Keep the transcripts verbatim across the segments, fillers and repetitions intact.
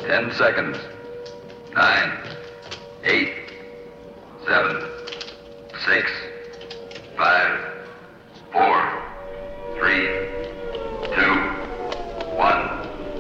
Ten seconds. Nine. Eight. Seven. Six. Five. Four. Three. Two. One.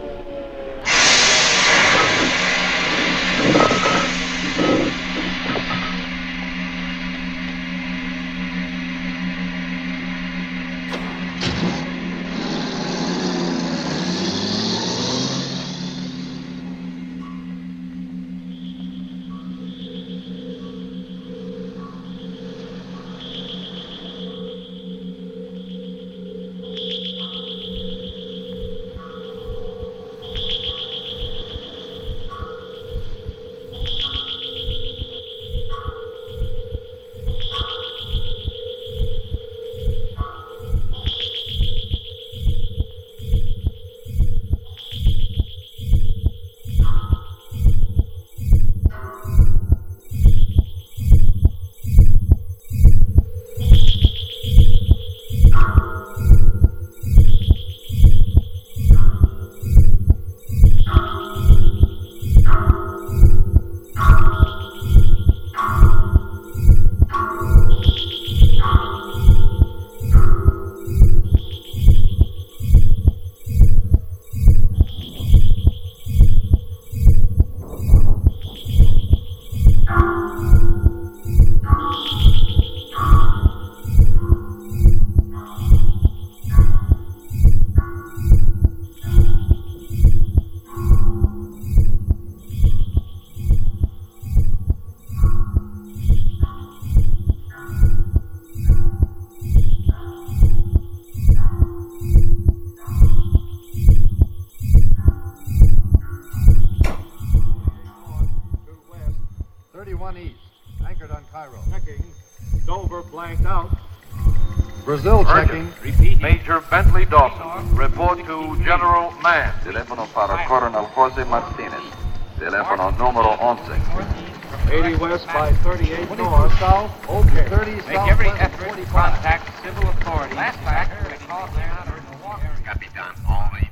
thirty-one East, anchored on Cairo. Checking. Dover blanked out. Brazil checking. Repeating. Major Bentley Dawson, report to General Mann. Telefono para Coronel Jose Martinez. Telefono numero once. eighty west by thirty-eight twenty-four north. south. Okay. thirty Make south. every west of effort to forty-five. contact civil authorities. Last factor, we called there under Milwaukee. Capitan, only